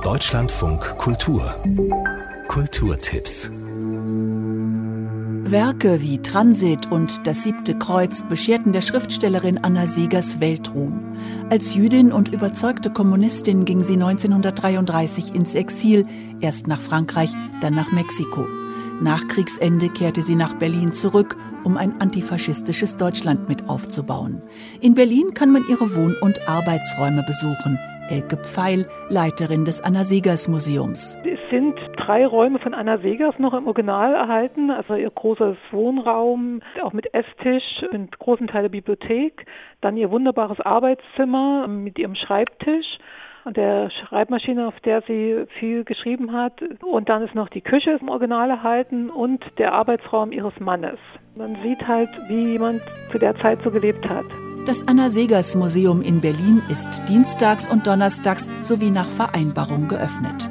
Deutschlandfunk Kultur. Kulturtipps. Werke wie Transit und Das 7. Kreuz bescherten der Schriftstellerin Anna Segers Weltruhm. Als Jüdin und überzeugte Kommunistin ging sie 1933 ins Exil, erst nach Frankreich, dann nach Mexiko. Nach Kriegsende kehrte sie nach Berlin zurück, um ein antifaschistisches Deutschland mit aufzubauen. In Berlin kann man ihre Wohn- und Arbeitsräume besuchen. Elke Pfeil, Leiterin des Anna Segers Museums. Es sind 3 Räume von Anna Segers noch im Original erhalten, also ihr großes Wohnraum, auch mit Esstisch und großen Teil der Bibliothek, dann ihr wunderbares Arbeitszimmer mit ihrem Schreibtisch und der Schreibmaschine, auf der sie viel geschrieben hat. Und dann ist noch die Küche im Original erhalten und der Arbeitsraum ihres Mannes. Man sieht halt, wie jemand zu der Zeit so gelebt hat. Das Anna Segers Museum in Berlin ist dienstags und donnerstags sowie nach Vereinbarung geöffnet.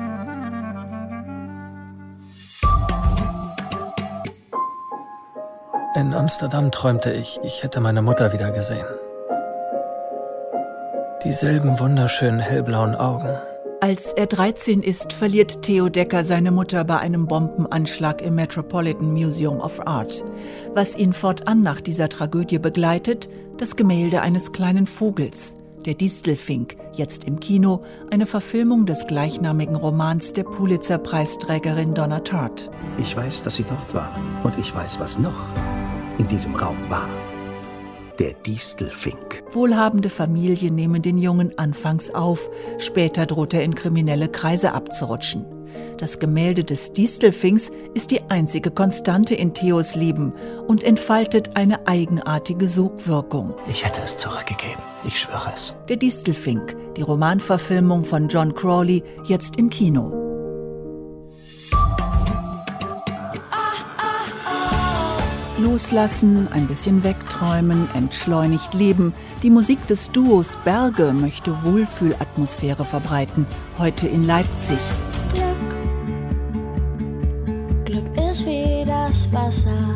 In Amsterdam träumte ich hätte meine Mutter wieder gesehen. Dieselben wunderschönen hellblauen Augen. Als er 13 ist, verliert Theo Decker seine Mutter bei einem Bombenanschlag im Metropolitan Museum of Art. Was ihn fortan nach dieser Tragödie begleitet, das Gemälde eines kleinen Vogels, der Distelfink, jetzt im Kino, eine Verfilmung des gleichnamigen Romans der Pulitzer-Preisträgerin Donna Tartt. Ich weiß, dass Sie dort waren und ich weiß, was noch in diesem Raum war. Der Distelfink. Wohlhabende Familien nehmen den Jungen anfangs auf, später droht er in kriminelle Kreise abzurutschen. Das Gemälde des Distelfinks ist die einzige Konstante in Theos Leben und entfaltet eine eigenartige Sogwirkung. Ich hätte es zurückgegeben, ich schwöre es. Der Distelfink, die Romanverfilmung von John Crawley, jetzt im Kino. Loslassen, ein bisschen wegträumen, entschleunigt leben. Die Musik des Duos Berge möchte Wohlfühlatmosphäre verbreiten, heute in Leipzig. Glück ist wie das Wasser.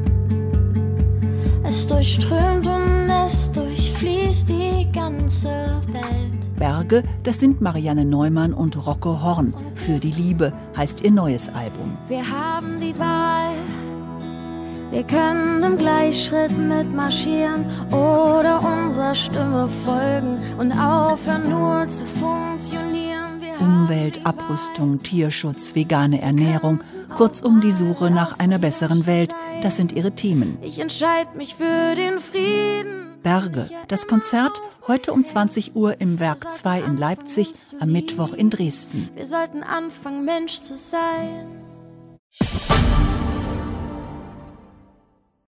Es durchströmt und es durchfließt die ganze Welt. Berge, das sind Marianne Neumann und Rocco Horn. Für die Liebe heißt ihr neues Album. Wir haben die Wahl. Wir können im Gleichschritt mitmarschieren oder unserer Stimme folgen und aufhören nur zu funktionieren. Umwelt, Abrüstung, Tierschutz, vegane Ernährung, kurzum die Suche nach einer besseren Welt, das sind ihre Themen. Ich entscheide mich für den Frieden. Berge, das Konzert heute um 20 Uhr im Werk 2 in Leipzig, am Mittwoch in Dresden. Wir sollten anfangen, Mensch zu sein.